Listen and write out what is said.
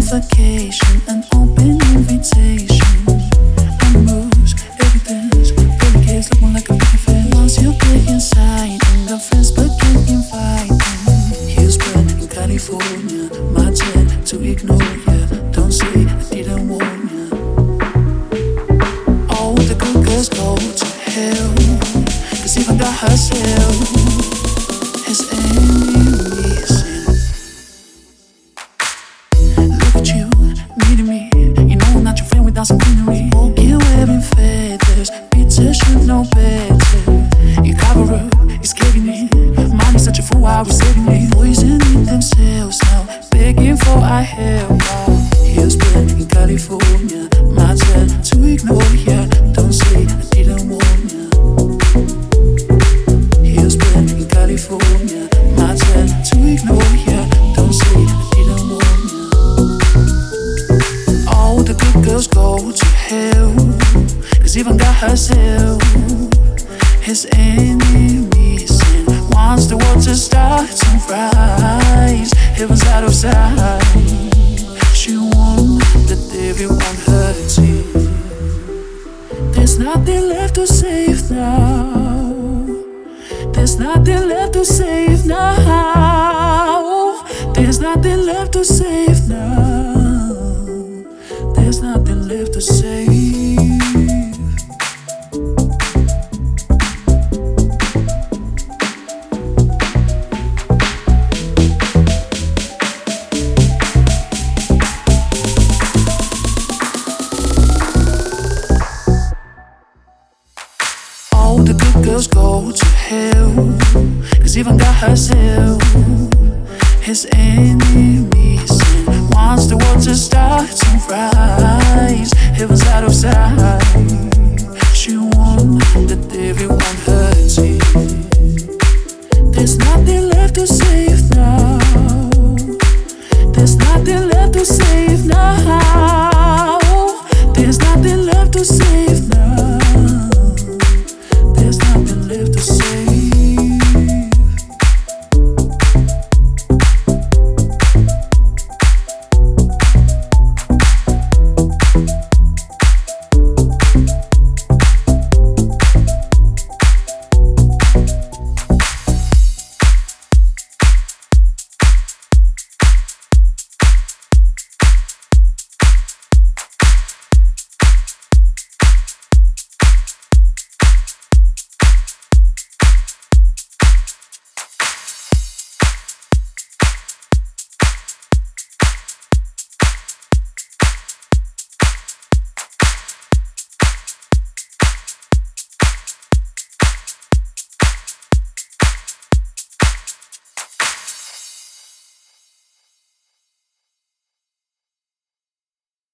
vacation, an open invitation. And moves, evidence, pretty kids looking like a big fan. Once you get inside, and the friends begin inviting. Houston in California, my turn to ignore ya. Don't say I didn't warn ya. All the good girls go to hell, 'cause even God herself has enemies. Look at you, meeting me. You know I'm not your friend without some greenery. Walking wearing feathers, Peter should know better. You cover up, it's giving it. Money such a fool, I was saving it. Poisoning themselves now, begging for our help now. Houston in California, my turn to ignore ya. Don't say I didn't warn ya. Houston in California, my turn to ignore ya. Don't say I didn't warn ya. All the good girls go to hell, 'cause even God herself has enemies. And once the water starts to rise, heaven's out of sight. She won that everyone hurts it. There's nothing left to save now. There's nothing left to save now. There's nothing left to save now. There's nothing left to save. All the good girls go to hell, 'cause even God herself has enemies. And once the water starts to rise, heaven's out of sight. She won that everyone